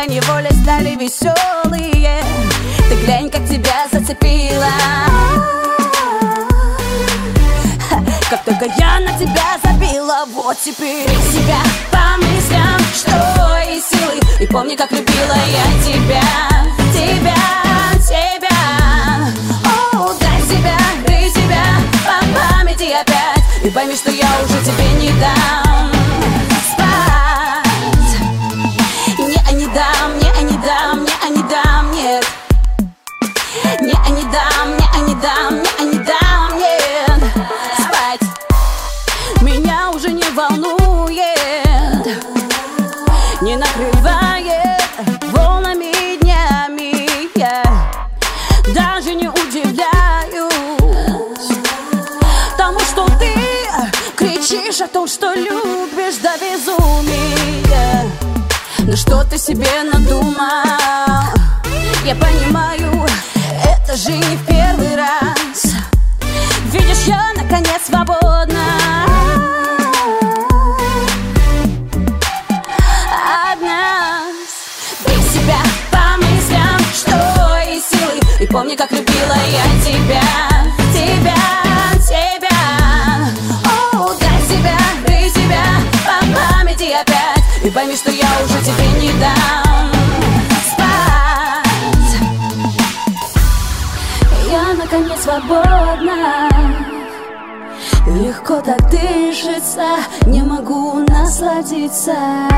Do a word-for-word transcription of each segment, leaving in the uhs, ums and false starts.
поневоле стали веселые. Ты глянь, как тебя зацепила. Как только я на тебя забила, вот теперь себя по мыслям, что и силы. И помни, как любила я тебя, тебя, тебя. О, дай себя, дай себя по памяти опять. И пойми, что я уже тебе не дам спать. Не, не дам, не, не дам, не, не дам, нет. Не, не дам, не, не дам, не, не дам, нет. Спать меня уже не волнует, не накрывает волнами днями. Я даже не удивляюсь тому, что ты кричишь о том, что любишь до безумия. Но что ты себе надумал? Я понимаю, это же не в первый раз. Видишь, я наконец свободна от нас. Бей себя по мыслям, что и силы. И помни, как любила я тебя, тебя, тебя. О, дай себя, дай себя по памяти опять. И пойми, что я уже тебе не дам спать. Я наконец свободна. Легко так дышится, не могу насладиться.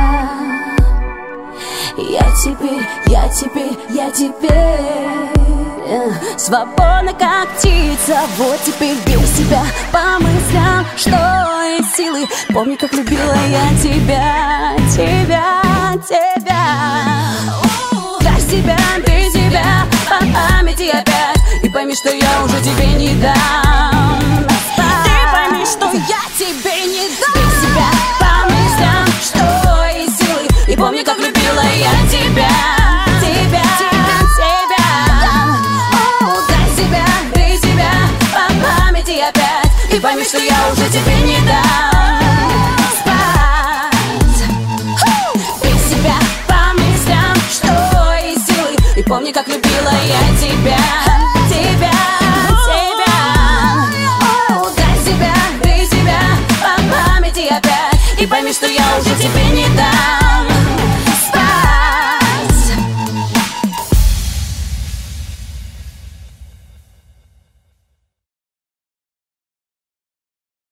Я теперь, я теперь, я теперь свободна, как птица. Вот теперь бей себя по мыслям, что и силы. Помни, как любила я тебя, тебя, тебя. Дай себя, бей себя по памяти опять. И пойми, что я уже тебе не дам. Ты пойми, что я тебе не дам. Бей себя по мыслям, что и силы. И помни, как любила я тебя, тебя, тебя, тебя. О, дай себя, дай себя по памяти опять. И пойми, что я уже тебе не дам спать. Бей себя по мыслям, что и силы. И помни, как любила я тебя.